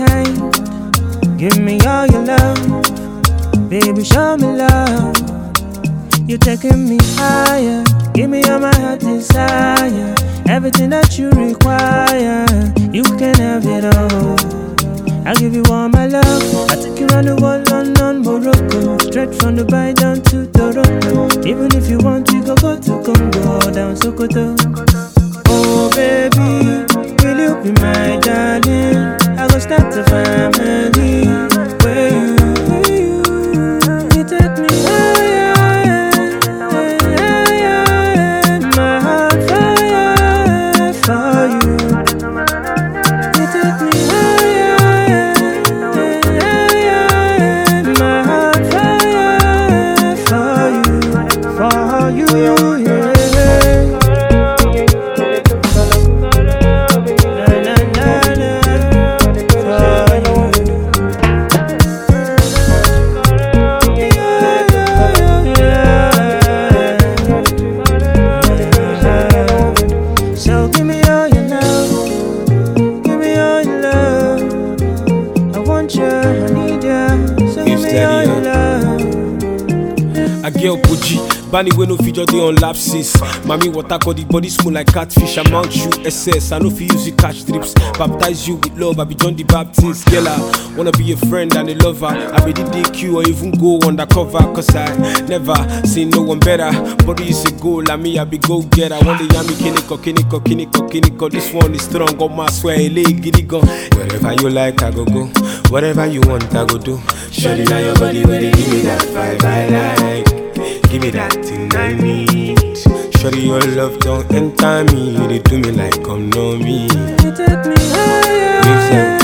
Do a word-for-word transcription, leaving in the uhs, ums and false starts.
kind. Give me all your love, baby, show me love. You're taking me higher, give me all my heart desire. Everything that you require, you can have it all. I'll give you all my love. I take you around the world, London, Morocco, straight from Dubai down to Toronto. Even if you want, we go go to Congo, down Sokoto. Oh baby, will you be my darling? I go start a family. Where you, where you, you take me higher, higher, my heart fire for you. You take me higher, higher, my heart fire for you, for you, yeah. I girl Puji, Bunny we no feature dey on lapses. Mommy water call the body smooth like catfish. I mount you S S, I no fit use you catch trips. Baptize you with love, I be John the Baptist. Girl, I wanna be a friend and a lover. I be the D Q or even go undercover. Cause I never seen no one better. Body is a goal, and me I be go getter. One day I me kiniko, kiniko, kiniko, kiniko. This one is strong, got my swear, a leg, giddy gun. Wherever you like, I go go. Whatever you want, I go do. Shawty now your body, when they give me that vibe I like. Give me that thing I need. Shawty, your love don't enter me. They do me like come know me. You take me higher.